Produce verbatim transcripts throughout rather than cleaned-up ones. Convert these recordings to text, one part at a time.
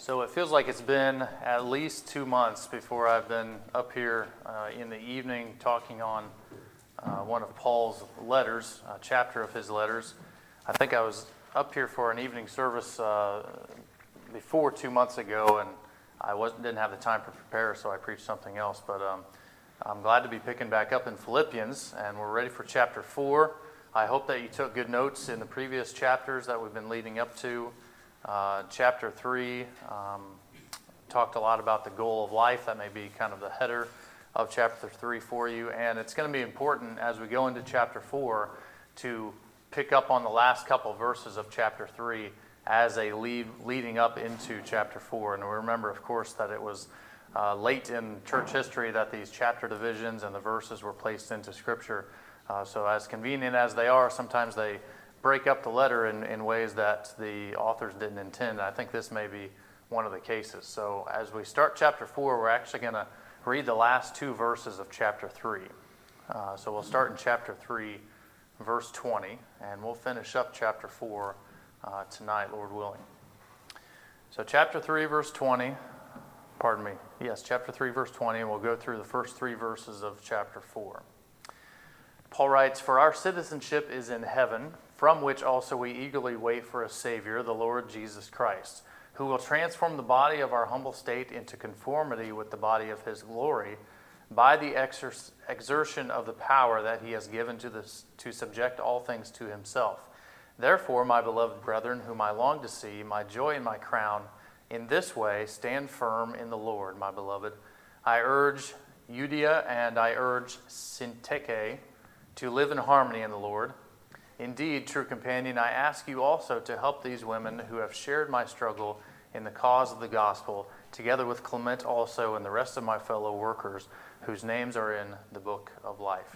So it feels like it's been at least two months before I've been up here uh, in the evening talking on uh, one of Paul's letters, a chapter of his letters. I think I was up here for an evening service uh, before two months ago, and I wasn't didn't have the time to prepare, so I preached something else. But um, I'm glad to be picking back up in Philippians, and we're ready for chapter four. I hope that you took good notes in the previous chapters that we've been leading up to. Uh, chapter three um, talked a lot about the goal of life. That may be kind of the header of chapter three for you. And it's going to be important as we go into chapter four to pick up on the last couple verses of chapter three as a lead leading up into chapter four. And we remember, of course, that it was uh, late in church history that these chapter divisions and the verses were placed into Scripture. Uh, so as convenient as they are, sometimes they break up the letter in, in ways that the authors didn't intend. I think this may be one of the cases. So as we start chapter four, we're actually going to read the last two verses of chapter three. Uh, so we'll start in chapter three, verse twenty, and we'll finish up chapter four uh, tonight, Lord willing. So chapter three, verse twenty, pardon me, yes, chapter three, verse twenty, and we'll go through the first three verses of chapter four. Paul writes, "For our citizenship is in heaven, from which also we eagerly wait for a Savior, the Lord Jesus Christ, who will transform the body of our humble state into conformity with the body of his glory, by the exer- exertion of the power that he has given to, this, to subject all things to himself. Therefore, my beloved brethren, whom I long to see, my joy and my crown, in this way stand firm in the Lord, my beloved. I urge Euodia and I urge Syntyche to live in harmony in the Lord. Indeed, true companion, I ask you also to help these women who have shared my struggle in the cause of the gospel, together with Clement also and the rest of my fellow workers, whose names are in the book of life."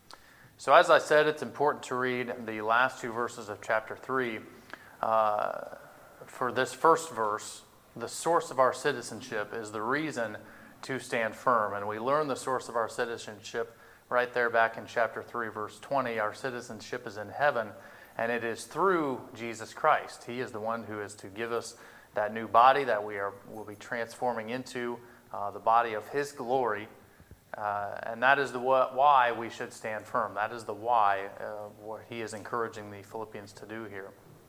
So as I said, it's important to read the last two verses of chapter three. Uh, for this first verse, the source of our citizenship is the reason to stand firm. And we learn the source of our citizenship right there back in chapter three, verse twenty. Our citizenship is in heaven, and it is through Jesus Christ. He is the one who is to give us that new body that we are will be transforming into uh, the body of his glory. Uh, and that is the wh- why we should stand firm. That is the why uh, what he is encouraging the Philippians to do here.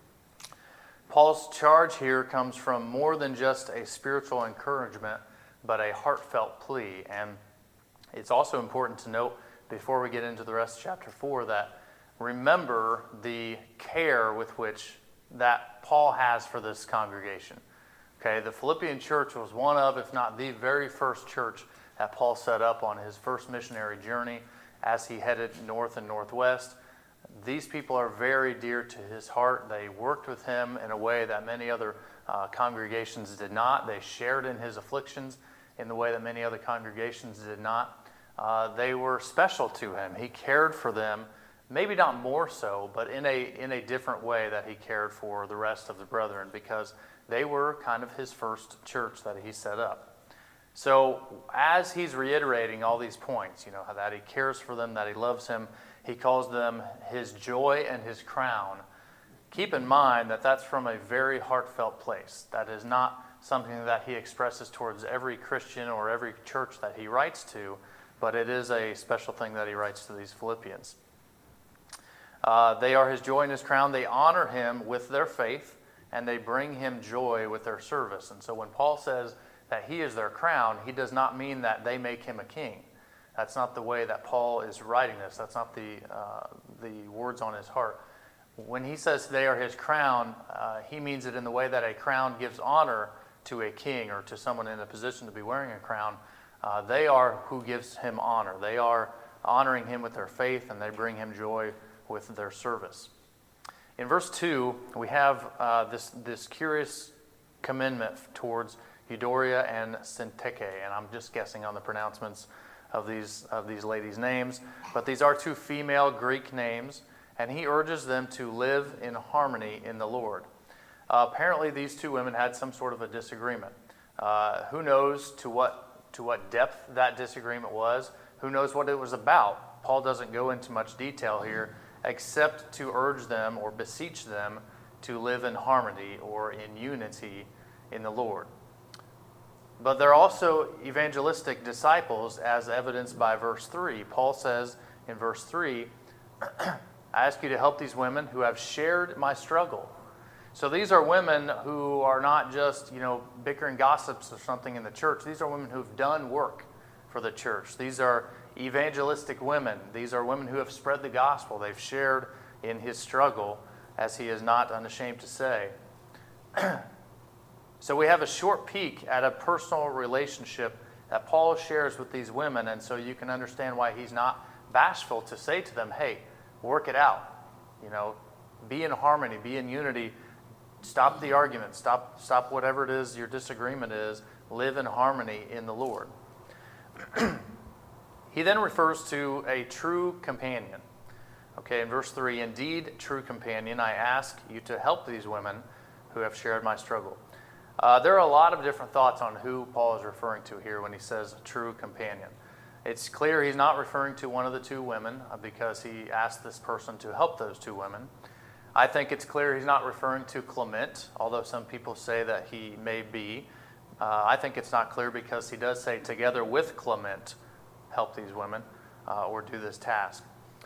Paul's charge here comes from more than just a spiritual encouragement, but a heartfelt plea. And it's also important to note, before we get into the rest of chapter four, that remember the care with which that Paul has for this congregation. Okay, the Philippian church was one of, if not the very first church that Paul set up on his first missionary journey as he headed north and northwest. These people are very dear to his heart. They worked with him in a way that many other uh, congregations did not. They shared in his afflictions in the way that many other congregations did not. Uh, they were special to him. He cared for them, maybe not more so, but in a in a different way that he cared for the rest of the brethren, because they were kind of his first church that he set up. So as he's reiterating all these points, you know, how that he cares for them, that he loves him, he calls them his joy and his crown. Keep in mind that that's from a very heartfelt place. That is not something that he expresses towards every Christian or every church that he writes to, but it is a special thing that he writes to these Philippians. Uh, they are his joy and his crown. They honor him with their faith, and they bring him joy with their service. And so when Paul says that he is their crown, he does not mean that they make him a king. That's not the way that Paul is writing this. That's not the uh, the words on his heart. When he says they are his crown, uh, he means it in the way that a crown gives honor to a king or to someone in a position to be wearing a crown. Uh, they are who gives him honor. They are honoring him with their faith, and they bring him joy with their service. In verse two, we have uh, this, this curious commendment towards Euodia and Syntyche, and I'm just guessing on the pronouncements of these, of these ladies' names, but these are two female Greek names, and he urges them to live in harmony in the Lord. Uh, apparently, these two women had some sort of a disagreement. Uh, who knows to what to what depth that disagreement was? Who knows what it was about? Paul doesn't go into much detail here, except to urge them or beseech them to live in harmony or in unity in the Lord. but they're also evangelistic disciples, as evidenced by verse three. Paul says in verse three, I ask you to help these women who have shared my struggle. So these are women who are not just, you know, bickering gossips or something in the church. These are women who've done work for the church. These are evangelistic women. These are women who have spread the gospel. They've shared in his struggle, as he is not unashamed to say. So we have a short peek at a personal relationship that Paul shares with these women, and so you can understand why he's not bashful to say to them, hey, work it out. You know, be in harmony, be in unity. Stop the argument. Stop, stop whatever it is your disagreement is. Live in harmony in the Lord. He then refers to a true companion. Okay, in verse three, indeed, true companion, I ask you to help these women who have shared my struggle. Uh, there are a lot of different thoughts on who Paul is referring to here when he says true companion. It's clear he's not referring to one of the two women uh, because he asked this person to help those two women. I think it's clear he's not referring to Clement, although some people say that he may be. Uh, I think it's not clear because he does say, together with Clement, help these women uh, or do this task.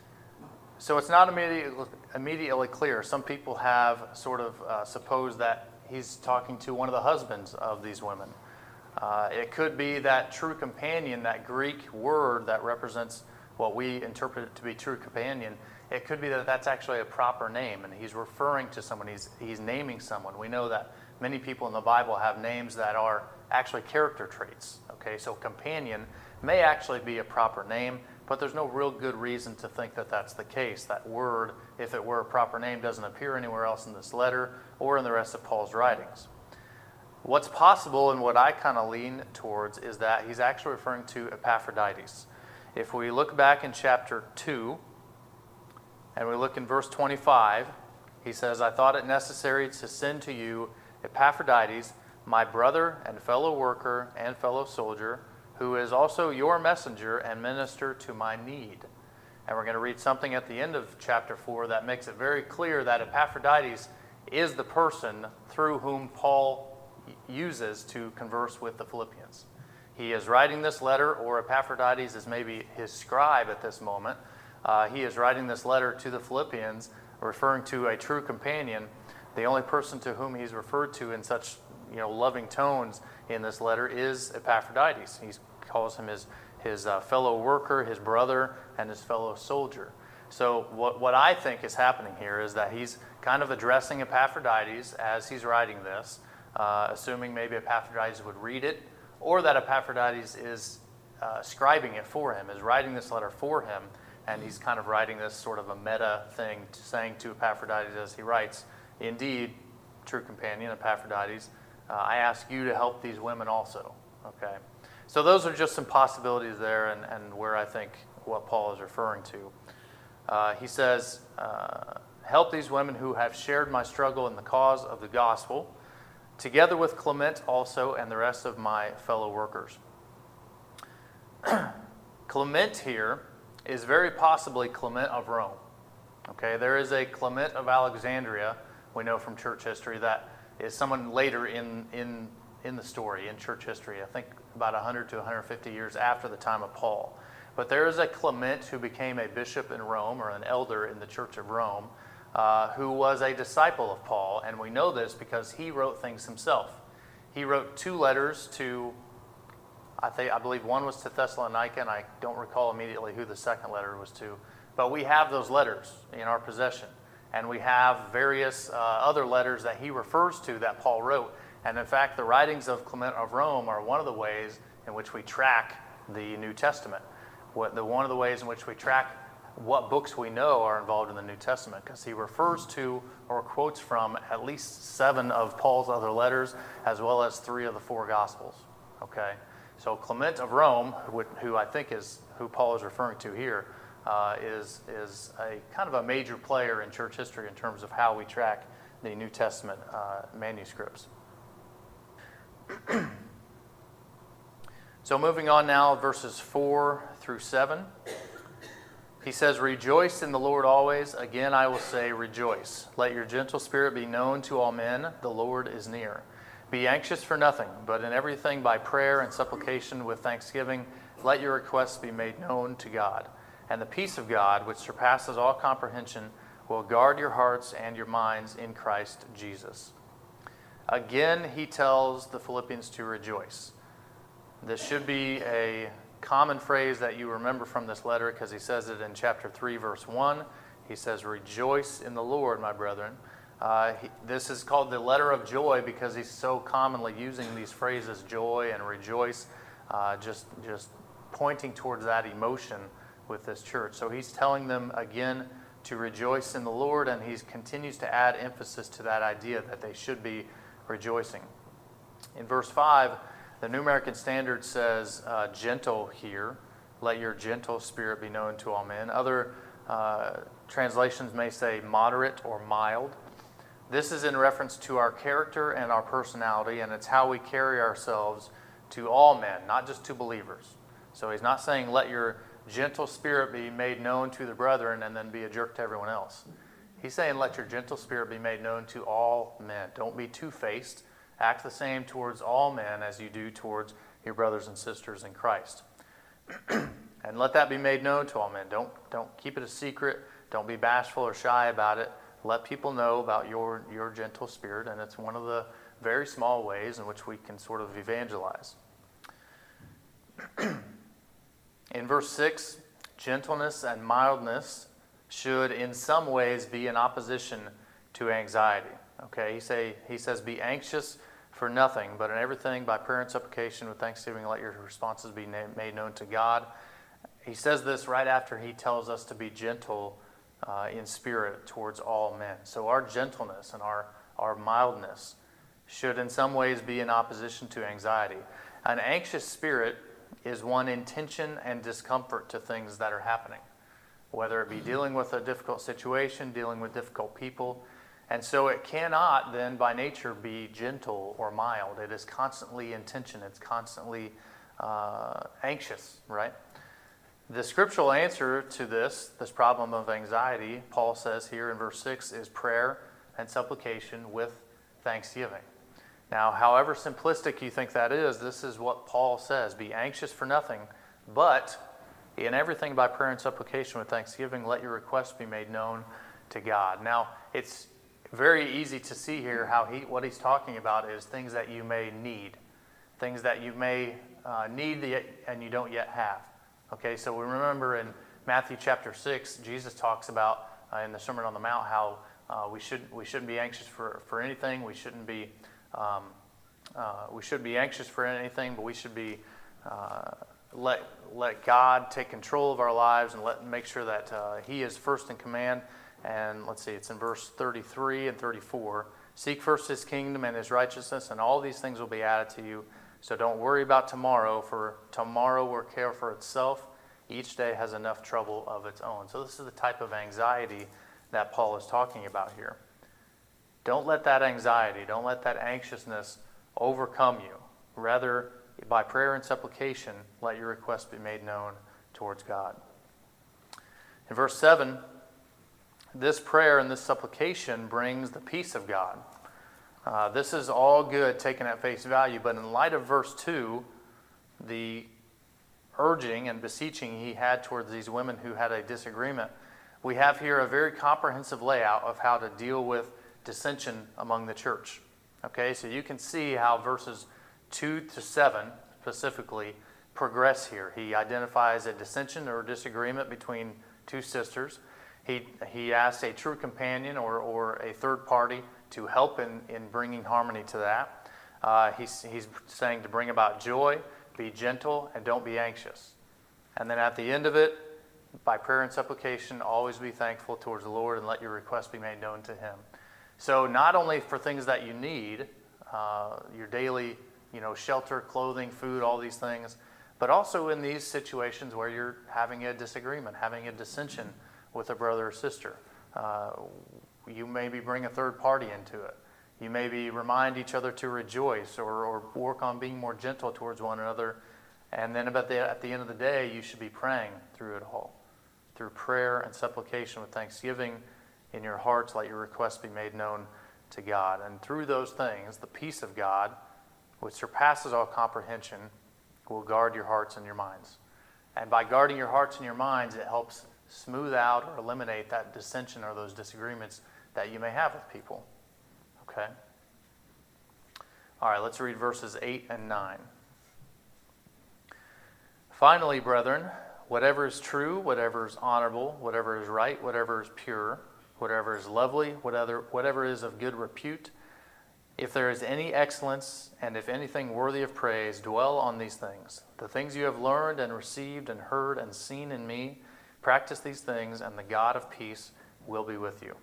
So it's not immediately, immediately clear. Some people have sort of uh, supposed that he's talking to one of the husbands of these women. Uh, it could be that true companion, that Greek word that represents what we interpret it to be true companion. It could be that that's actually a proper name, and he's referring to someone. He's, he's naming someone. We know that many people in the Bible have names that are actually character traits. Okay, so companion may actually be a proper name, but there's no real good reason to think that that's the case. That word, if it were a proper name, doesn't appear anywhere else in this letter or in the rest of Paul's writings. What's possible and what I kind of lean towards is that he's actually referring to Epaphroditus. If we look back in chapter two, and we look in verse twenty-five, he says, I thought it necessary to send to you Epaphroditus, my brother and fellow worker and fellow soldier, who is also your messenger and minister to my need. And we're going to read something at the end of chapter four that makes it very clear that Epaphroditus is the person through whom Paul uses to converse with the Philippians. He is writing this letter, or Epaphroditus is maybe his scribe at this moment. Uh, he is writing this letter to the Philippians, referring to a true companion. The only person to whom he's referred to in such, you know, loving tones in this letter is Epaphroditus. He calls him his, his uh, fellow worker, his brother, and his fellow soldier. So what, what I think is happening here is that he's kind of addressing Epaphroditus as he's writing this, uh, assuming maybe Epaphroditus would read it, or that Epaphroditus is uh, scribing it for him, is writing this letter for him, and he's kind of writing this sort of a meta thing, to, saying to Epaphroditus as he writes, indeed, true companion, Epaphroditus, uh, I ask you to help these women also. Okay, so those are just some possibilities there, and, and where I think what Paul is referring to. Uh, he says, uh, help these women who have shared my struggle in the cause of the gospel, together with Clement also and the rest of my fellow workers. Clement here is very possibly Clement of Rome. Okay, there is a Clement of Alexandria, we know from church history, that is someone later in, in, in the story, in church history, I think about one hundred to one hundred fifty years after the time of Paul. But there is a Clement who became a bishop in Rome, or an elder in the Church of Rome, uh, who was a disciple of Paul, and we know this because he wrote things himself. He wrote two letters to, I think, I believe one was to Thessalonica, and I don't recall immediately who the second letter was to, but we have those letters in our possession, and we have various uh, other letters that he refers to that Paul wrote, and in fact, the writings of Clement of Rome are one of the ways in which we track the New Testament. What the one of the ways in which we track what books we know are involved in the New Testament, because he refers to or quotes from at least seven of Paul's other letters, as well as three of the four Gospels. Okay, so Clement of Rome, who, who I think is who Paul is referring to here, uh, is is a kind of a major player in church history in terms of how we track the New Testament uh, manuscripts. So moving on now, verses four through seven. He says, rejoice in the Lord always. Again, I will say rejoice. Let your gentle spirit be known to all men. The Lord is near. Be anxious for nothing, but in everything by prayer and supplication with thanksgiving, let your requests be made known to God. And the peace of God, which surpasses all comprehension, will guard your hearts and your minds in Christ Jesus. Again, he tells the Philippians to rejoice. This should be a common phrase that you remember from this letter because he says it in chapter three, verse one. He says, rejoice in the Lord, my brethren. Uh, he, this is called the letter of joy because he's so commonly using these phrases, joy and rejoice, uh, just, just pointing towards that emotion with this church. So he's telling them again to rejoice in the Lord, and he continues to add emphasis to that idea that they should be rejoicing. In verse five, the New American Standard says uh, gentle here. Let your gentle spirit be known to all men. Other uh, translations may say moderate or mild. This is in reference to our character and our personality, and it's how we carry ourselves to all men, not just to believers. So he's not saying let your gentle spirit be made known to the brethren and then be a jerk to everyone else. He's saying let your gentle spirit be made known to all men. Don't be two-faced. Act the same towards all men as you do towards your brothers and sisters in Christ. And let that be made known to all men. Don't, don't keep it a secret. Don't be bashful or shy about it. Let people know about your, your gentle spirit, and it's one of the very small ways in which we can sort of evangelize. In verse six, gentleness and mildness should in some ways be in opposition to anxiety. Okay, he, say, he says, be anxious for nothing, but in everything by prayer and supplication with thanksgiving let your responses be na- made known to God. He says this right after he tells us to be gentle uh, in spirit towards all men. So our gentleness and our, our mildness should in some ways be in opposition to anxiety. An anxious spirit is one in tension and discomfort to things that are happening, whether it be dealing with a difficult situation, dealing with difficult people. And so it cannot then by nature be gentle or mild. It is constantly in tension. It's constantly uh, anxious, right? The scriptural answer to this, this problem of anxiety, Paul says here in verse six, is prayer and supplication with thanksgiving. Now, however simplistic you think that is, this is what Paul says. Be anxious for nothing, but in everything by prayer and supplication with thanksgiving, let your requests be made known to God. Now, it's very easy to see here how he what he's talking about is things that you may need, things that you may uh, need the, and you don't yet have. Okay, so we remember in Matthew chapter six, Jesus talks about uh, in the Sermon on the Mount how uh, we should we shouldn't be anxious for, for anything. We shouldn't be um, uh, we should be anxious for anything, but we should be uh, let let God take control of our lives and let make sure that uh, He is first in command. And let's see, it's in verse thirty-three and thirty-four. Seek first His kingdom and His righteousness, and all these things will be added to you. So don't worry about tomorrow, for tomorrow will care for itself. Each day has enough trouble of its own. So this is the type of anxiety that Paul is talking about here. Don't let that anxiety, don't let that anxiousness overcome you. Rather, by prayer and supplication, let your requests be made known towards God. In verse seven, this prayer and this supplication brings the peace of God. Uh, this is all good taken at face value, but in light of verse two, the urging and beseeching he had towards these women who had a disagreement, we have here a very comprehensive layout of how to deal with dissension among the church. Okay, so you can see how verses two to seven specifically progress here. He identifies a dissension or disagreement between two sisters. He he asked a true companion or, or a third party to help in, in bringing harmony to that. Uh, he's, he's saying to bring about joy, be gentle, and don't be anxious. And then at the end of it, by prayer and supplication, always be thankful towards the Lord and let your requests be made known to Him. So not only for things that you need, uh, your daily, you know, shelter, clothing, food, all these things, but also in these situations where you're having a disagreement, having a dissension with a brother or sister. Uh, you maybe bring a third party into it. You maybe remind each other to rejoice or, or work on being more gentle towards one another. And then about the, at the end of the day, you should be praying through it all. Through prayer and supplication with thanksgiving in your hearts, let your requests be made known to God. And through those things, the peace of God, which surpasses all comprehension, will guard your hearts and your minds. And by guarding your hearts and your minds, it helps smooth out or eliminate that dissension or those disagreements that you may have with people. Okay? All right, let's read verses eight and nine. Finally, brethren, whatever is true, whatever is honorable, whatever is right, whatever is pure, whatever is lovely, whatever, whatever is of good repute, if there is any excellence, and if anything worthy of praise, dwell on these things. The things you have learned and received and heard and seen in me, practice these things, and the God of peace will be with you.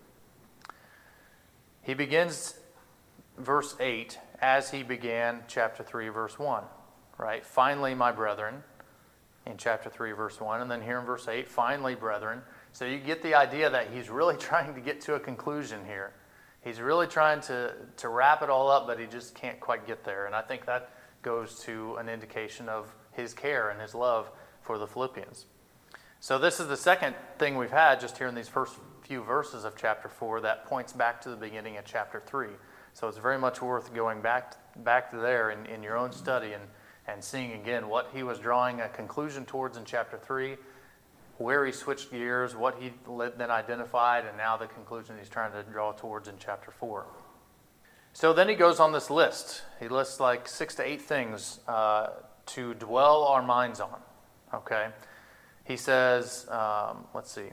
He begins verse eight as he began chapter three, verse one, right? Finally, my brethren, in chapter three, verse one, and then here in verse eight, finally, brethren. So you get the idea that he's really trying to get to a conclusion here. He's really trying to, to wrap it all up, but he just can't quite get there. And I think that goes to an indication of his care and his love for the Philippians. So this is the second thing we've had just here in these first few verses of chapter four that points back to the beginning of chapter three. So it's very much worth going back back to there in, in your own study and, and seeing again what he was drawing a conclusion towards in chapter three, where he switched gears, what he then identified, and now the conclusion he's trying to draw towards in chapter four. So then he goes on this list. He lists like six to eight things uh, to dwell our minds on. Okay? He says, um, let's see,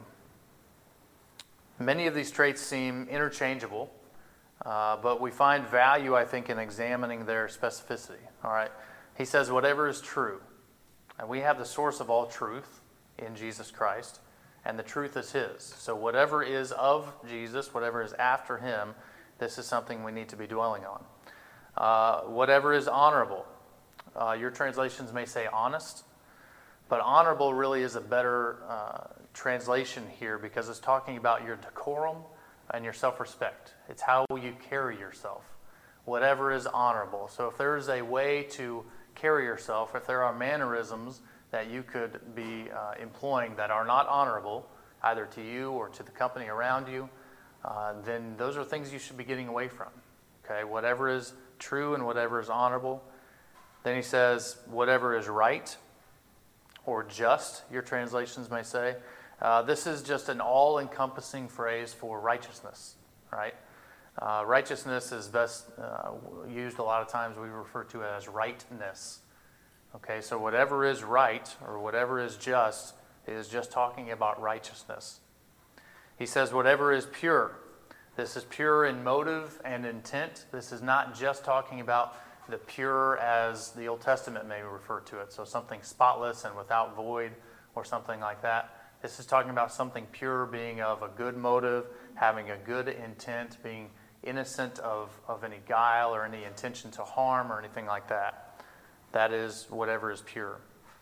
many of these traits seem interchangeable, uh, but we find value, I think, in examining their specificity. All right? He says, whatever is true. And we have the source of all truth in Jesus Christ, and the truth is his. So whatever is of Jesus, whatever is after him, this is something we need to be dwelling on. Uh, whatever is honorable. Uh, your translations may say honest, but honorable really is a better uh, translation here because it's talking about your decorum and your self-respect. It's how you carry yourself. Whatever is honorable. So if there is a way to carry yourself, if there are mannerisms that you could be uh, employing that are not honorable, either to you or to the company around you, uh, then those are things you should be getting away from. Okay, whatever is true and whatever is honorable. Then he says, whatever is right or just, your translations may say. Uh, this is just an all-encompassing phrase for righteousness, right? Uh, righteousness is best uh, used a lot of times we refer to it as rightness. Okay, so whatever is right or whatever is just is just talking about righteousness. He says whatever is pure. This is pure in motive and intent. This is not just talking about the pure as the Old Testament may refer to it. So something spotless and without void or something like that. This is talking about something pure being of a good motive, having a good intent, being innocent of, of any guile or any intention to harm or anything like that. That is whatever is pure.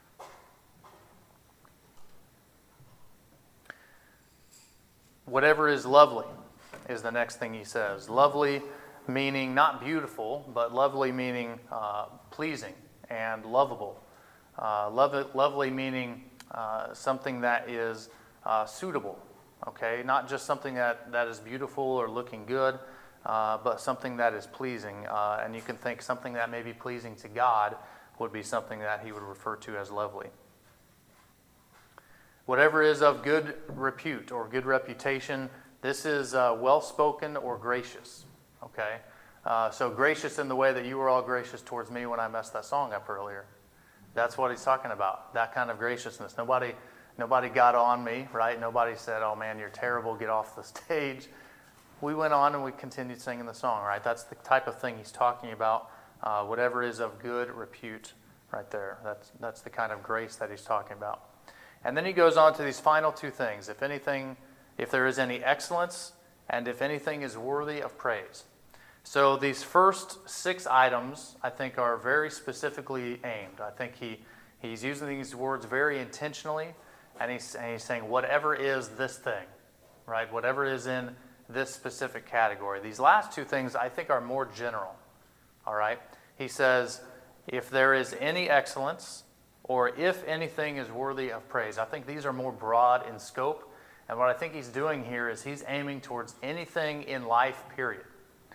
Whatever is lovely is the next thing he says. Lovely meaning not beautiful, but lovely meaning uh, pleasing and lovable. Uh, love, lovely meaning uh, something that is uh, suitable. Okay, not just something that, that is beautiful or looking good, uh, but something that is pleasing. Uh, and you can think something that may be pleasing to God would be something that he would refer to as lovely. Whatever is of good repute or good reputation, this is uh, well-spoken or gracious. Okay, uh, so gracious in the way that you were all gracious towards me when I messed that song up earlier. That's what he's talking about, that kind of graciousness. Nobody, nobody got on me, right? Nobody said, oh man, you're terrible, get off the stage. We went on and we continued singing the song, right? That's the type of thing he's talking about. Uh, whatever is of good repute, right there. That's that's the kind of grace that he's talking about. And then he goes on to these final two things. If anything, if there is any excellence, and if anything is worthy of praise. So these first six items, I think, are very specifically aimed. I think he he's using these words very intentionally, and he's, and he's saying whatever is this thing, right? Whatever is in this specific category. These last two things, I think, are more general. All right? He says, if there is any excellence, or if anything is worthy of praise. I think these are more broad in scope. And what I think he's doing here is he's aiming towards anything in life, period.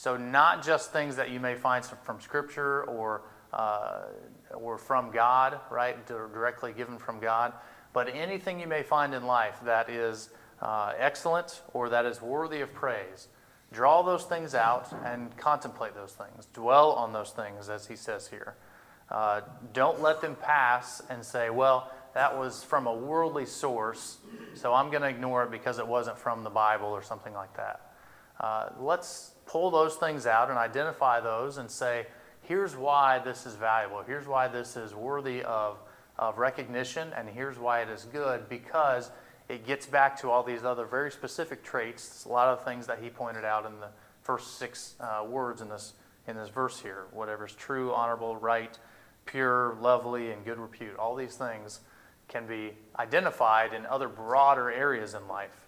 So not just things that you may find from Scripture or uh, or from God, right, directly given from God, but anything you may find in life that is uh, excellent or that is worthy of praise. Draw those things out and contemplate those things. Dwell on those things, as he says here. Uh, don't let them pass and say, well, that was from a worldly source, so I'm going to ignore it because it wasn't from the Bible or something like that. Uh, let's pull those things out and identify those and say, here's why this is valuable. Here's why this is worthy of, of recognition, and here's why it is good, because it gets back to all these other very specific traits, a lot of things that he pointed out in the first six uh, words in this in this verse here. Whatever is true, honorable, right, pure, lovely, and good repute. All these things can be identified in other broader areas in life.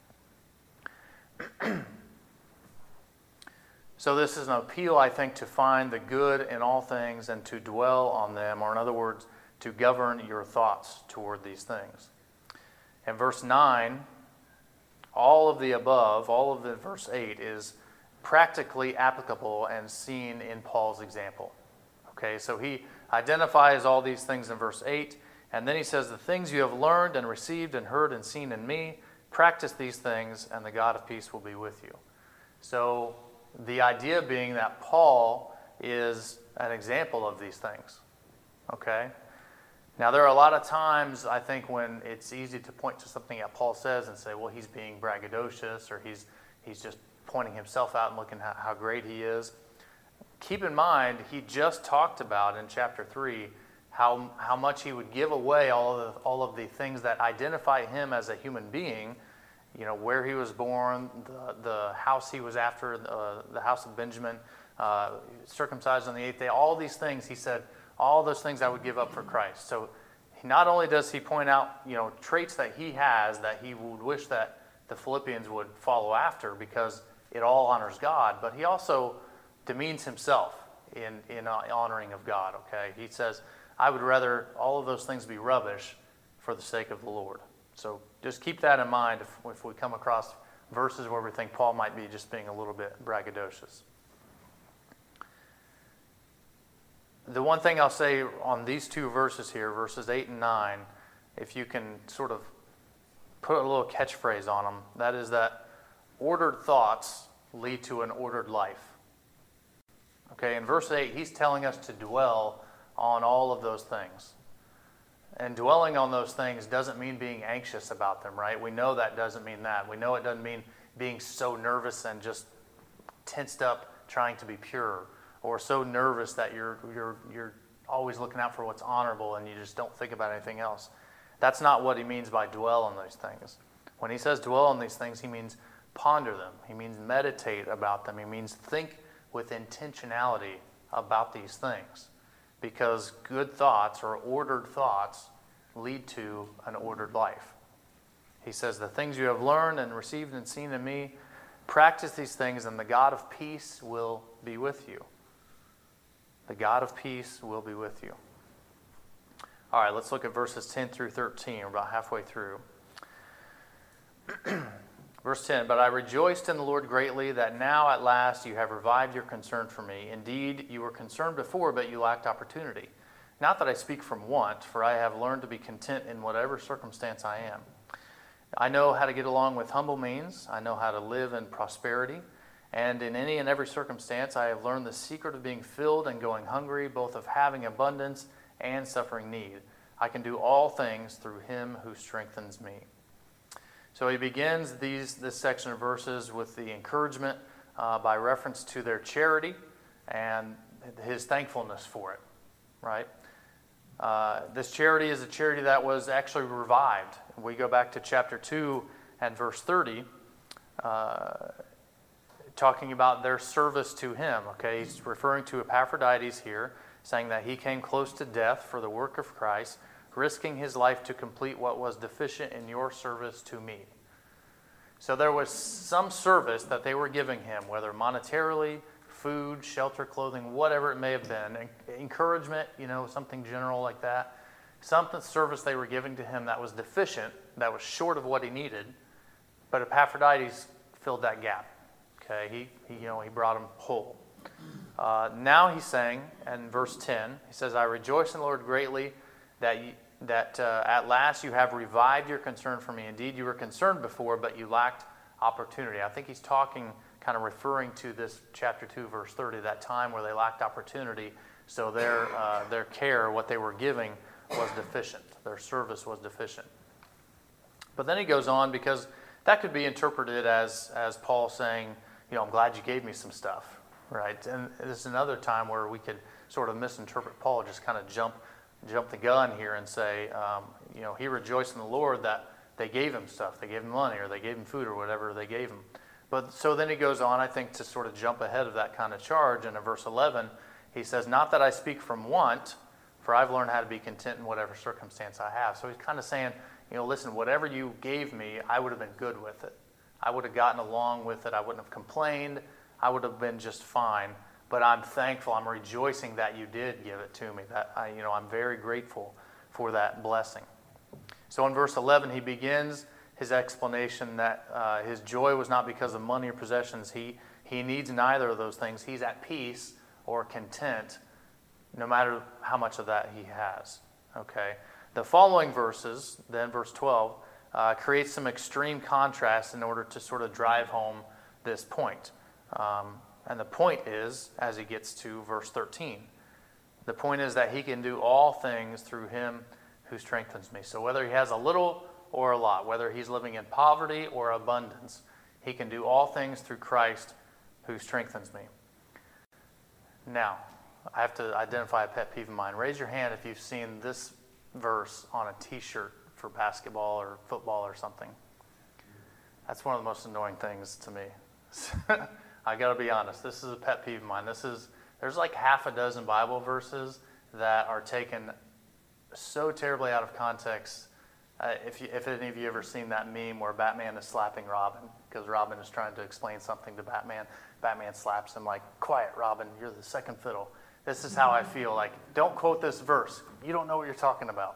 So this is an appeal, I think, to find the good in all things and to dwell on them, or in other words, to govern your thoughts toward these things. In verse nine, all of the above, all of the verse eight is practically applicable and seen in Paul's example. Okay, so he identifies all these things in verse eight, and then he says, the things you have learned and received and heard and seen in me, practice these things, and the God of peace will be with you. So the idea being that Paul is an example of these things. Okay? Now, there are a lot of times, I think, when it's easy to point to something that Paul says and say, well, he's being braggadocious, or he's he's just pointing himself out and looking at how great he is. Keep in mind, he just talked about in chapter three how how much he would give away all of the, all of the things that identify him as a human being. You know, where he was born, the, the house he was after, uh, the house of Benjamin, uh, circumcised on the eighth day, all these things, he said, all those things I would give up for Christ. So he, not only does he point out, you know, traits that he has that he would wish that the Philippians would follow after because it all honors God, but he also demeans himself in, in honoring of God, okay? He says, I would rather all of those things be rubbish for the sake of the Lord. So just keep that in mind if, if we come across verses where we think Paul might be just being a little bit braggadocious. The one thing I'll say on these two verses here, verses eight and nine, if you can sort of put a little catchphrase on them, that is that ordered thoughts lead to an ordered life. Okay, in verse eight, he's telling us to dwell on all of those things. And dwelling on those things doesn't mean being anxious about them, right? We know that doesn't mean that. We know it doesn't mean being so nervous and just tensed up trying to be pure, or so nervous that you're you're you're always looking out for what's honorable and you just don't think about anything else. That's not what he means by dwell on those things. When he says dwell on these things, he means ponder them. He means meditate about them. He means think with intentionality about these things. Because good thoughts or ordered thoughts lead to an ordered life. He says, the things you have learned and received and seen in me, practice these things and the God of peace will be with you. The God of peace will be with you. All right, let's look at verses ten through thirteen. We're about halfway through. Verse ten, but I rejoiced in the Lord greatly that now at last you have revived your concern for me. Indeed, you were concerned before, but you lacked opportunity. Not that I speak from want, for I have learned to be content in whatever circumstance I am. I know how to get along with humble means. I know how to live in prosperity. And in any and every circumstance, I have learned the secret of being filled and going hungry, both of having abundance and suffering need. I can do all things through him who strengthens me. So he begins these this section of verses with the encouragement uh, by reference to their charity and his thankfulness for it, right? Uh, this charity is a charity that was actually revived. We go back to chapter two and verse thirty, uh, talking about their service to him. Okay, he's referring to Epaphroditus here, saying that he came close to death for the work of Christ, risking his life to complete what was deficient in your service to me. So there was some service that they were giving him, whether monetarily, food, shelter, clothing, whatever it may have been, encouragement, you know, something general like that. Something service they were giving to him that was deficient, that was short of what he needed, but Epaphroditus filled that gap. Okay, he, he you know he brought him whole. Uh, now he's saying, in verse ten, he says, I rejoice in the Lord greatly that you, that uh, at last you have revived your concern for me. Indeed, you were concerned before, but you lacked opportunity. I think he's talking, kind of referring to this chapter two, verse thirty, that time where they lacked opportunity. So their uh, their care, what they were giving, was deficient. Their service was deficient. But then he goes on, because that could be interpreted as as Paul saying, you know, I'm glad you gave me some stuff, right? And this is another time where we could sort of misinterpret Paul, just kind of jump jump the gun here and say, um, you know, he rejoiced in the Lord that they gave him stuff, they gave him money, or they gave him food, or whatever they gave him. But so then he goes on, I think, to sort of jump ahead of that kind of charge. And in verse eleven, he says, not that I speak from want, for I've learned how to be content in whatever circumstance I have. So he's kind of saying, you know, listen, whatever you gave me, I would have been good with it. I would have gotten along with it. I wouldn't have complained. I would have been just fine. But I'm thankful, I'm rejoicing that you did give it to me. That I, you know, I'm very grateful for that blessing. So in verse eleven, he begins his explanation that uh, his joy was not because of money or possessions. He he needs neither of those things. He's at peace or content, no matter how much of that he has. Okay. The following verses, then verse twelve, uh, creates some extreme contrast in order to sort of drive home this point. Um, and the point is, as he gets to verse thirteen, the point is that he can do all things through him who strengthens me. So whether he has a little or a lot, whether he's living in poverty or abundance, he can do all things through Christ who strengthens me. Now, I have to identify a pet peeve of mine. Raise your hand if you've seen this verse on a t-shirt for basketball or football or something. That's one of the most annoying things to me. I got to be honest. This is a pet peeve of mine. This is there's like half a dozen Bible verses that are taken so terribly out of context. Uh, if you, if any of you ever seen that meme where Batman is slapping Robin because Robin is trying to explain something to Batman, Batman slaps him like, "Quiet, Robin. You're the second fiddle." This is how I feel. Like, don't quote this verse. You don't know what you're talking about.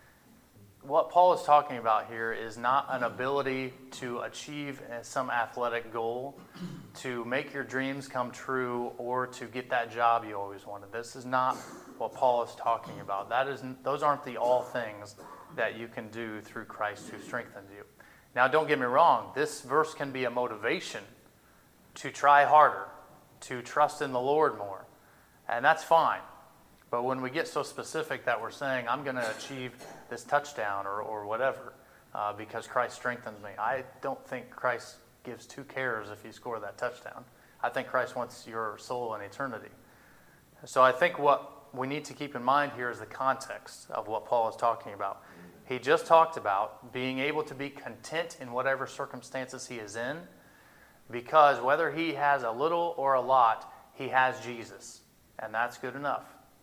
What Paul is talking about here is not an ability to achieve some athletic goal, to make your dreams come true, or to get that job you always wanted. This is not what Paul is talking about. That is, those aren't the all things that you can do through Christ who strengthens you. Now, don't get me wrong. This verse can be a motivation to try harder, to trust in the Lord more. And that's fine. But when we get so specific that we're saying, I'm going to achieve this touchdown or, or whatever uh, because Christ strengthens me, I don't think Christ gives two cares if you score that touchdown. I think Christ wants your soul in eternity. So I think what we need to keep in mind here is the context of what Paul is talking about. He just talked about being able to be content in whatever circumstances he is in, because whether he has a little or a lot, he has Jesus, and that's good enough.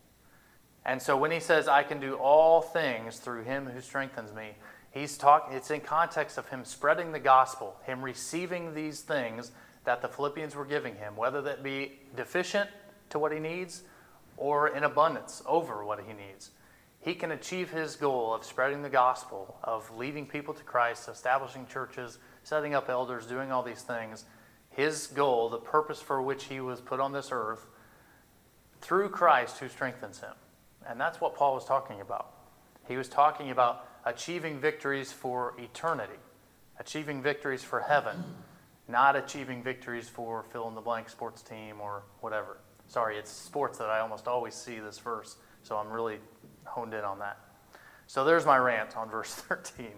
And so when he says, I can do all things through him who strengthens me, he's talking. It's in context of him spreading the gospel, him receiving these things that the Philippians were giving him, whether that be deficient to what he needs or in abundance over what he needs. He can achieve his goal of spreading the gospel, of leading people to Christ, establishing churches, setting up elders, doing all these things. His goal, the purpose for which he was put on this earth, through Christ who strengthens him. And that's what Paul was talking about. He was talking about achieving victories for eternity, achieving victories for heaven, not achieving victories for fill-in-the-blank sports team or whatever. Sorry, it's sports that I almost always see this verse, so I'm really honed in on that. So there's my rant on verse thirteen.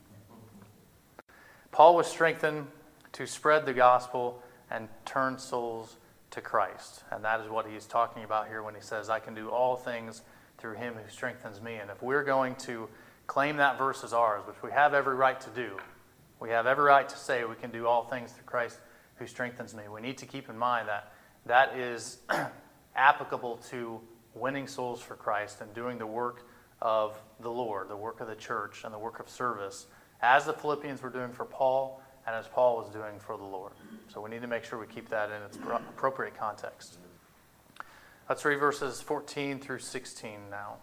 Paul was strengthened to spread the gospel and turn souls to Christ. And that is what he's talking about here when he says, I can do all things through him who strengthens me. And if we're going to claim that verse as ours, which we have every right to do, we have every right to say we can do all things through Christ who strengthens me, we need to keep in mind that that is applicable to winning souls for Christ and doing the work of the Lord, the work of the church, and the work of service, as the Philippians were doing for Paul and as Paul was doing for the Lord. So we need to make sure we keep that in its appropriate context. Let's read verses fourteen through sixteen now.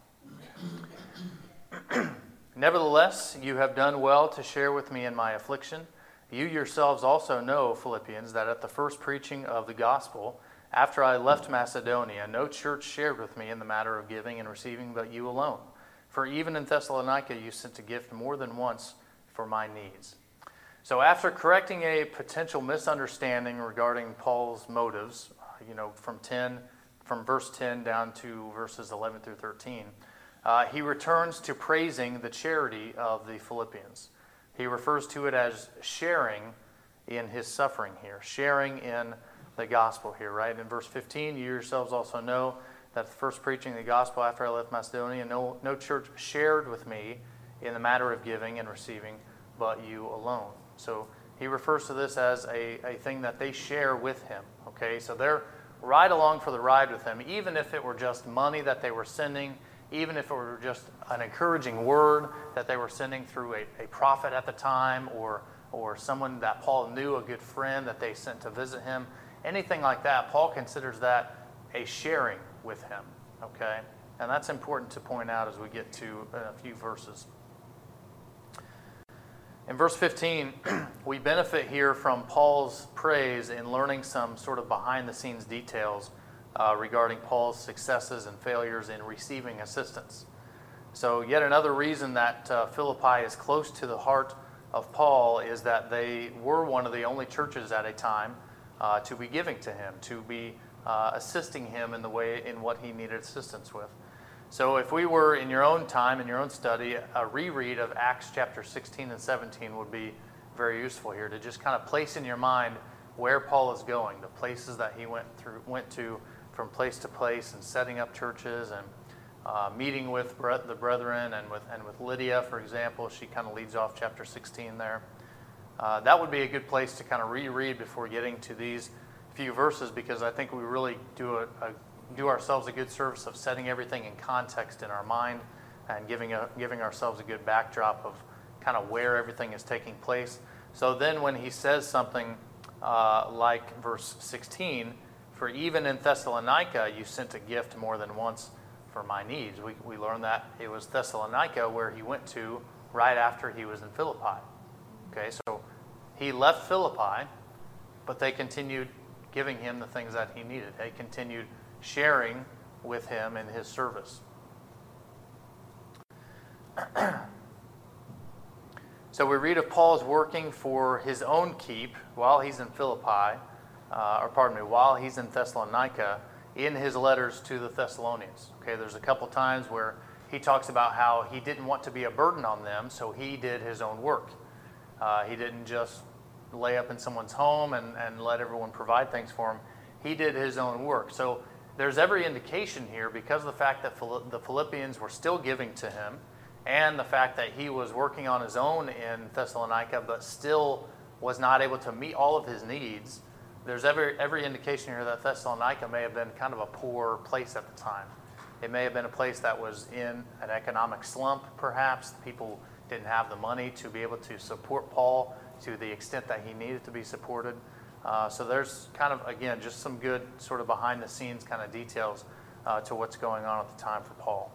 Nevertheless, you have done well to share with me in my affliction. You yourselves also know, Philippians, that at the first preaching of the gospel, After I left Macedonia, no church shared with me in the matter of giving and receiving but you alone. For even in Thessalonica you sent a gift more than once for my needs. So after correcting a potential misunderstanding regarding Paul's motives, you know, from ten, from verse ten down to verses eleven through thirteen, uh, he returns to praising the charity of the Philippians. He refers to it as sharing in his suffering here, sharing in the gospel here, right? In verse fifteen, you yourselves also know that the first preaching the gospel after I left Macedonia, no, no church shared with me in the matter of giving and receiving, but you alone. So he refers to this as a, a thing that they share with him, okay? So they're right along for the ride with him, even if it were just money that they were sending, even if it were just an encouraging word that they were sending through a, a prophet at the time, or or someone that Paul knew, a good friend that they sent to visit him, anything like that, Paul considers that a sharing with him, okay? And that's important to point out as we get to a few verses. In verse fifteen, we benefit here from Paul's praise in learning some sort of behind-the-scenes details uh, regarding Paul's successes and failures in receiving assistance. So yet another reason that uh, Philippi is close to the heart of Paul is that they were one of the only churches at a time uh, to be giving to him, to be uh, assisting him in the way in what he needed assistance with. So if we were in your own time, in your own study, a reread of Acts chapter sixteen and seventeen would be very useful here to just kind of place in your mind where Paul is going, the places that he went through, went to from place to place, and setting up churches and uh, meeting with bre- the brethren, and with and with Lydia, for example. She kind of leads off chapter sixteen there. Uh, that would be a good place to kind of reread before getting to these few verses, because I think we really do a, a do ourselves a good service of setting everything in context in our mind and giving a, giving ourselves a good backdrop of kind of where everything is taking place. So then when he says something uh, like verse sixteen, for even in Thessalonica you sent a gift more than once for my needs. We, we learned that it was Thessalonica where he went to right after he was in Philippi. Okay, so he left Philippi, but they continued giving him the things that he needed. They continued sharing with him in his service. So we read of Paul's working for his own keep while he's in Philippi, uh, or pardon me, while he's in Thessalonica, in his letters to the Thessalonians. Okay, there's a couple times where he talks about how he didn't want to be a burden on them, so he did his own work. Uh, he didn't just lay up in someone's home and, and let everyone provide things for him. He did his own work. So there's every indication here, because of the fact that the Philippians were still giving to him, and the fact that he was working on his own in Thessalonica, but still was not able to meet all of his needs, there's every, every indication here that Thessalonica may have been kind of a poor place at the time. It may have been a place that was in an economic slump, perhaps. People didn't have the money to be able to support Paul to the extent that he needed to be supported. Uh, so there's kind of, again, just some good sort of behind-the-scenes kind of details uh, to what's going on at the time for Paul.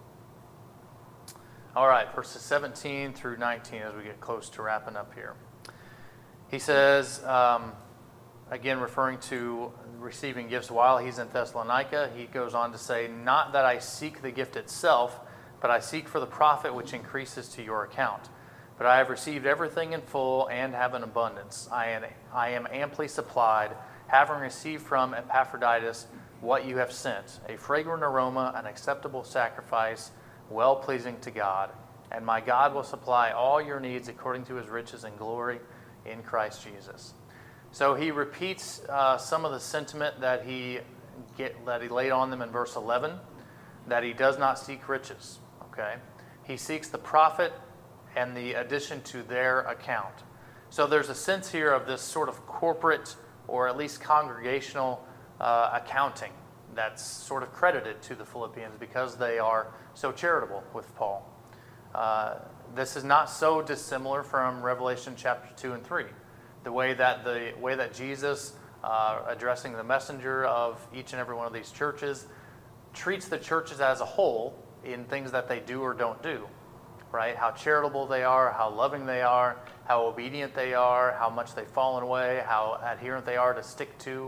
All right, verses seventeen through nineteen as we get close to wrapping up here. He says, um, again, referring to receiving gifts while he's in Thessalonica, he goes on to say, not that I seek the gift itself, but I seek for the profit which increases to your account. But I have received everything in full and have an abundance. I am, I am amply supplied, having received from Epaphroditus what you have sent, a fragrant aroma, an acceptable sacrifice, well-pleasing to God. And my God will supply all your needs according to his riches and glory in Christ Jesus. So he repeats uh, some of the sentiment that he get, that he laid on them in verse eleven, that he does not seek riches. Okay, he seeks the profit and the addition to their account. So there's a sense here of this sort of corporate, or at least congregational uh, accounting that's sort of credited to the Philippians because they are so charitable with Paul. Uh, this is not so dissimilar from Revelation chapter two and three. The way that the way that Jesus, uh, addressing the messenger of each and every one of these churches, treats the churches as a whole in things that they do or don't do. Right? How charitable they are, how loving they are, how obedient they are, how much they've fallen away, how adherent they are to stick to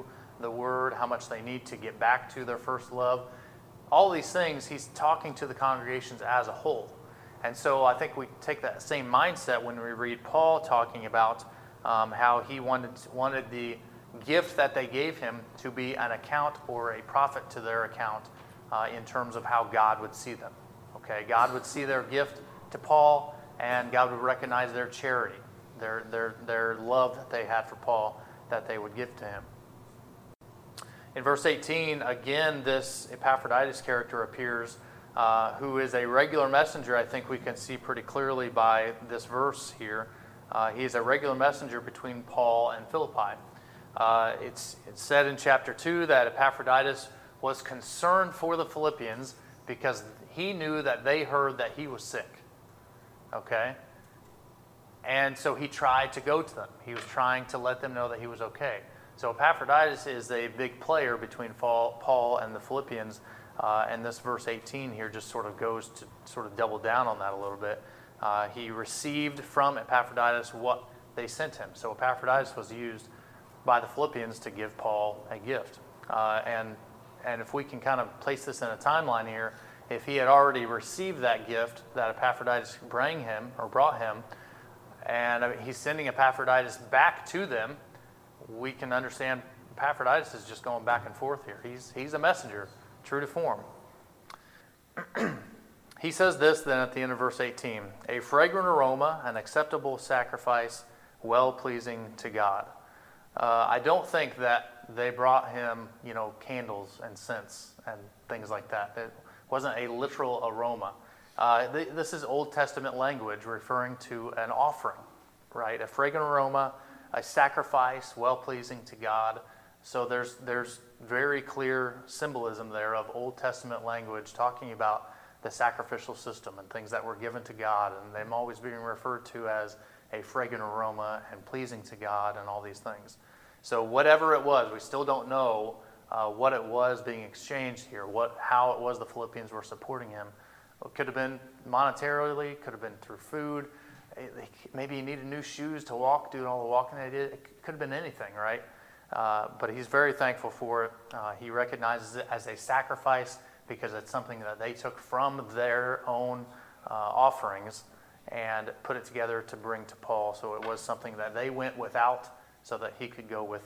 the word, how much they need to get back to their first love. All these things, he's talking to the congregations as a whole. And so I think we take that same mindset when we read Paul talking about um, how he wanted wanted the gift that they gave him to be an account or a profit to their account uh, in terms of how God would see them. Okay, God would see their gift to Paul, and God would recognize their charity, their their their love that they had for Paul, that they would give to him. In verse eighteen, again, this Epaphroditus character appears, uh, who is a regular messenger. I think we can see pretty clearly by this verse here. Uh, he is a regular messenger between Paul and Philippi. Uh, it's, it's said in chapter two that Epaphroditus was concerned for the Philippians because he knew that they heard that he was sick. Okay? And so he tried to go to them. He was trying to let them know that he was okay. So Epaphroditus is a big player between Paul and the Philippians, uh, and this verse eighteen here just sort of goes to sort of double down on that a little bit. Uh, he received from Epaphroditus what they sent him. So Epaphroditus was used by the Philippians to give Paul a gift. Uh, and and if we can kind of place this in a timeline here, if he had already received that gift that Epaphroditus bring him or brought him, and he's sending Epaphroditus back to them, we can understand Epaphroditus is just going back and forth here. He's he's a messenger, true to form. He says this then at the end of verse eighteen, a fragrant aroma, an acceptable sacrifice, well-pleasing to God. Uh, I don't think that they brought him, you know, candles and scents and things like that. It wasn't a literal aroma. Uh, th- this is Old Testament language referring to an offering, right? A fragrant aroma, a sacrifice, well-pleasing to God. So there's there's very clear symbolism there of Old Testament language talking about the sacrificial system and things that were given to God, and them always being referred to as a fragrant aroma and pleasing to God and all these things. So whatever it was, we still don't know uh, what it was being exchanged here, what how it was the Philippians were supporting him. It could have been monetarily, could have been through food. Maybe he needed new shoes to walk, doing all the walking they did. It could have been anything, right? Uh, but he's very thankful for it. Uh, he recognizes it as a sacrifice because it's something that they took from their own uh, offerings and put it together to bring to Paul. So it was something that they went without so that he could go with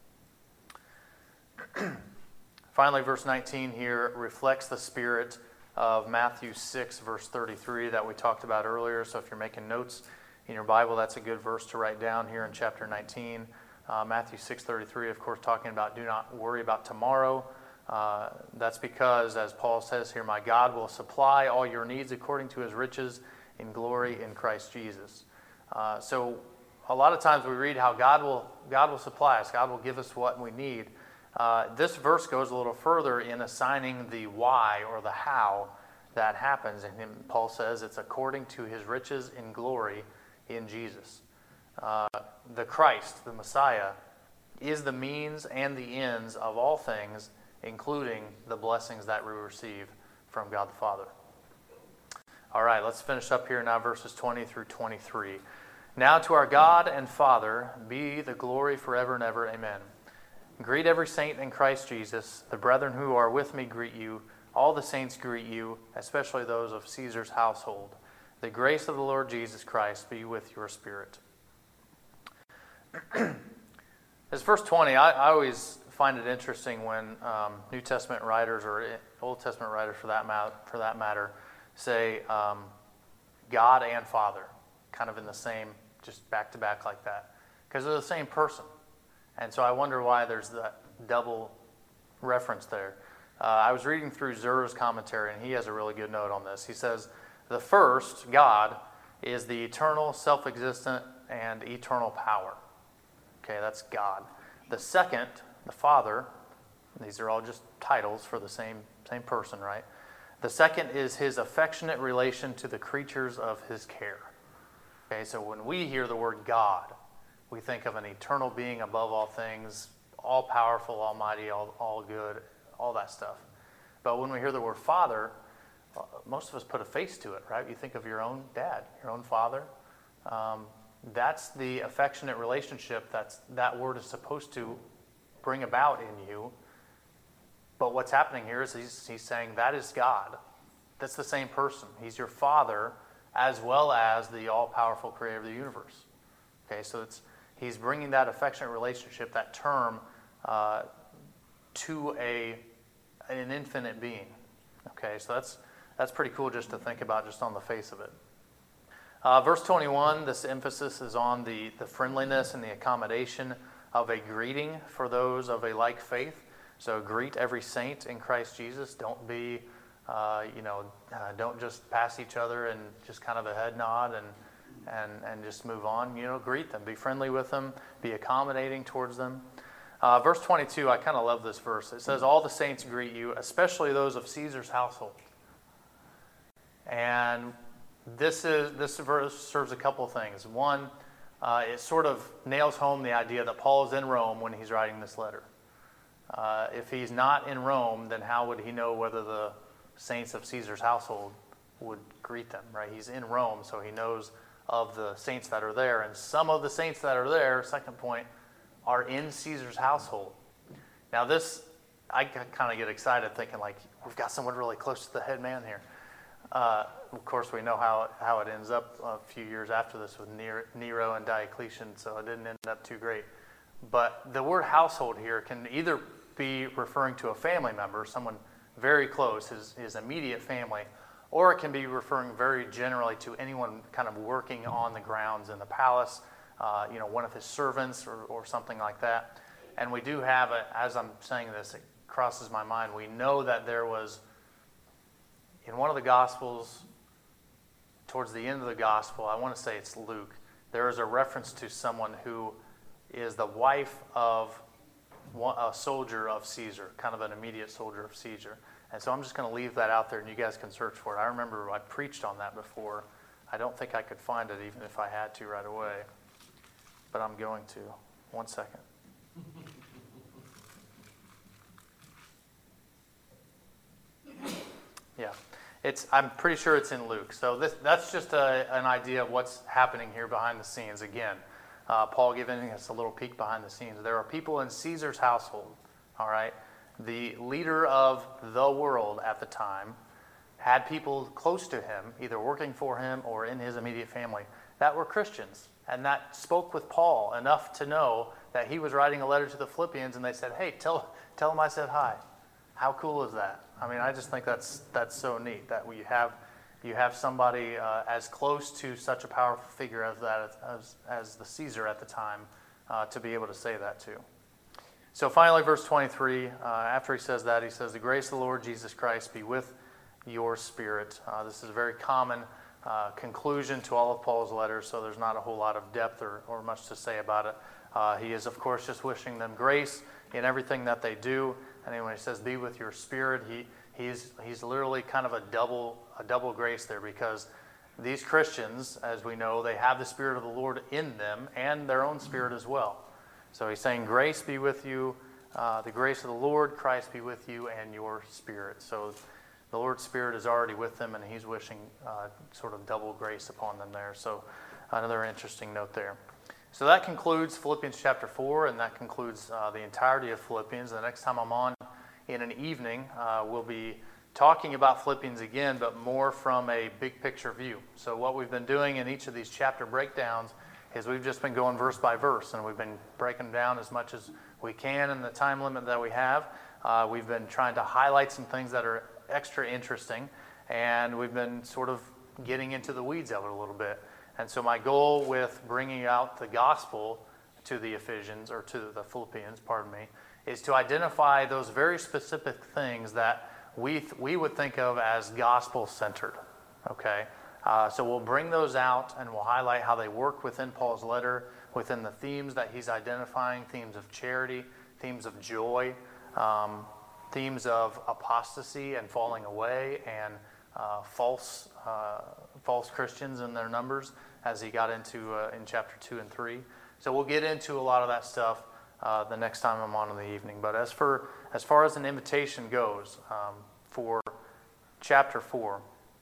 it. Finally, verse nineteen here reflects the spirit of Matthew six, verse thirty-three that we talked about earlier. So if you're making notes in your Bible, that's a good verse to write down here in chapter nineteen. Uh, Matthew six thirty-three, of course, talking about do not worry about tomorrow. Uh, that's because, as Paul says here, my God will supply all your needs according to his riches in glory in Christ Jesus. Uh, so a lot of times we read how God will God will supply us, God will give us what we need. Uh, this verse goes a little further in assigning the why or the how that happens. And Paul says it's according to his riches in glory in Jesus. Uh, the Christ, the Messiah, is the means and the ends of all things, including the blessings that we receive from God the Father. All right, let's finish up here now, verses twenty through twenty-three. Now to our God and Father be the glory forever and ever. Amen. Greet every saint in Christ Jesus. The brethren who are with me greet you. All the saints greet you, especially those of Caesar's household. The grace of the Lord Jesus Christ be with your spirit. This verse twenty, I, I always find it interesting when um, New Testament writers or Old Testament writers, for that matter, for that matter, say um, God and Father, kind of in the same, just back to back like that, because they're the same person. And so I wonder why there's that double reference there. Uh, I was reading through Zur's commentary, and he has a really good note on this. He says, the first, God, is the eternal, self-existent, and eternal power. Okay, that's God. The second, the Father, these are all just titles for the same, same person, right? The second is his affectionate relation to the creatures of his care. Okay, so when we hear the word God, we think of an eternal being above all things, all-powerful, almighty, all, all good, all that stuff. But when we hear the word Father, most of us put a face to it, right? You think of your own dad, your own father. Um, that's the affectionate relationship that's, that word is supposed to bring about in you. But what's happening here is he's, he's saying that is God. That's the same person. He's your Father as well as the all-powerful creator of the universe. Okay, so it's he's bringing that affectionate relationship, that term, uh, to a an infinite being. Okay, so that's that's pretty cool just to think about just on the face of it. Uh, verse twenty-one, this emphasis is on the, the friendliness and the accommodation of a greeting for those of a like faith. So greet every saint in Christ Jesus. Don't be, uh, you know, uh, don't just pass each other and just kind of a head nod and and and just move on. You know, greet them, be friendly with them, be accommodating towards them. Uh, verse twenty-two, I kind of love this verse. It says, "All the saints greet you, especially those of Caesar's household." And this is this verse serves a couple of things. One, uh, it sort of nails home the idea that Paul's in Rome when he's writing this letter. Uh, if he's not in Rome, then how would he know whether the saints of Caesar's household would greet them, right? He's in Rome, so he knows of the saints that are there. And some of the saints that are there, second point, are in Caesar's household. Now this, I kind of get excited thinking like, we've got someone really close to the head man here. Uh, of course, we know how, how it ends up a few years after this with Nero and Diocletian, so it didn't end up too great. But the word household here can either be referring to a family member, someone very close, his, his immediate family, or it can be referring very generally to anyone kind of working on the grounds in the palace, uh, you know, one of his servants or, or something like that. And we do have, a, as I'm saying this, it crosses my mind, we know that there was, in one of the Gospels, towards the end of the Gospel, I want to say it's Luke, there is a reference to someone who is the wife of a soldier of Caesar, kind of an immediate soldier of Caesar. And so I'm just going to leave that out there and you guys can search for it. I remember I preached on that before. I don't think I could find it even if I had to right away. But I'm going to. One second. Yeah. It's. I'm pretty sure it's in Luke. So this, that's just a, an idea of what's happening here behind the scenes. Again, uh, Paul giving us a little peek behind the scenes. There are people in Caesar's household, all right? The leader of the world at the time had people close to him, either working for him or in his immediate family, that were Christians. And that spoke with Paul enough to know that he was writing a letter to the Philippians, and they said, hey, tell tell him I said hi. How cool is that? I mean, I just think that's that's so neat that we have you have somebody uh, as close to such a powerful figure as that as as the Caesar at the time uh, to be able to say that to. So finally, verse twenty-three, uh, after he says that, he says, the grace of the Lord Jesus Christ be with your spirit. Uh, this is a very common uh, conclusion to all of Paul's letters, so there's not a whole lot of depth or, or much to say about it. Uh, he is, of course, just wishing them grace in everything that they do. And then when he says, be with your spirit, he he's he's literally kind of a double a double grace there, because these Christians, as we know, they have the Spirit of the Lord in them and their own spirit as well. So he's saying, grace be with you, uh, the grace of the Lord, Christ be with you, and your spirit. So the Lord's Spirit is already with them, and he's wishing uh, sort of double grace upon them there. So another interesting note there. So that concludes Philippians chapter four, and that concludes uh, the entirety of Philippians. The next time I'm on in an evening, uh, we'll be talking about Philippians again, but more from a big picture view. So what we've been doing in each of these chapter breakdowns is we've just been going verse by verse, and we've been breaking down as much as we can in the time limit that we have. Uh, we've been trying to highlight some things that are extra interesting, and we've been sort of getting into the weeds of it a little bit. And so my goal with bringing out the gospel to the Ephesians, or to the Philippians, pardon me, is to identify those very specific things that we th- we would think of as gospel-centered, okay? Uh, so we'll bring those out, and we'll highlight how they work within Paul's letter, within the themes that he's identifying, themes of charity, themes of joy, um, themes of apostasy and falling away, and uh, false uh, false Christians and their numbers, as he got into uh, in chapter two and three. So we'll get into a lot of that stuff uh, the next time I'm on in the evening. But as for as far as an invitation goes um, for chapter four,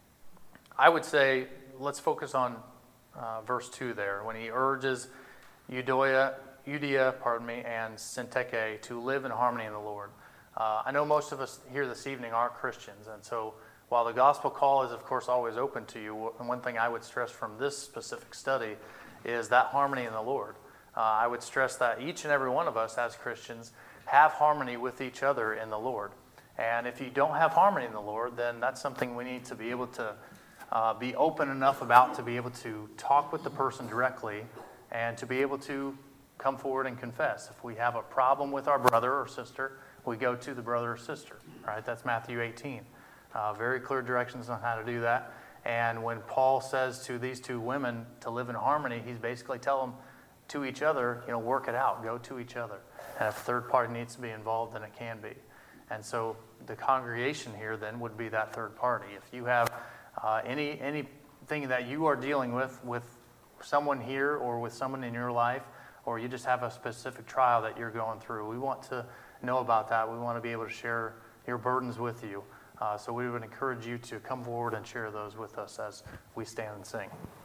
I would say let's focus on uh, verse two there, when he urges Euodia, Euodia, pardon me, and Syntyche to live in harmony in the Lord. Uh, I know most of us here this evening aren't Christians, and so while the gospel call is, of course, always open to you, and one thing I would stress from this specific study is that harmony in the Lord. Uh, I would stress that each and every one of us as Christians have harmony with each other in the Lord. And if you don't have harmony in the Lord, then that's something we need to be able to uh, be open enough about to be able to talk with the person directly and to be able to come forward and confess. If we have a problem with our brother or sister, we go to the brother or sister, right? That's Matthew eighteen. Uh, very clear directions on how to do that. And when Paul says to these two women to live in harmony, he's basically telling them to each other, you know, work it out, go to each other. And if a third party needs to be involved, then it can be. And so the congregation here then would be that third party. If you have uh, any anything that you are dealing with, with someone here or with someone in your life, or you just have a specific trial that you're going through, we want to know about that. We want to be able to share your burdens with you. Uh, so we would encourage you to come forward and share those with us as we stand and sing.